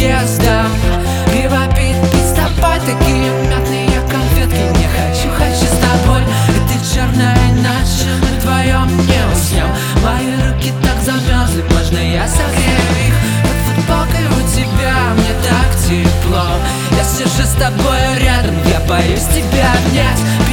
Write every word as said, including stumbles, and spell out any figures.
подъездом. Пиво пить, пить с тобой, такие мятные конфетки. Не хочу, хочу с тобой. Это черная ночь, мы вдвоем не уснем. Мои руки так замерзли, можно я согрею их? Под футболкой у тебя мне так тепло. Я сижу с тобой рядом, я боюсь тебя обнять.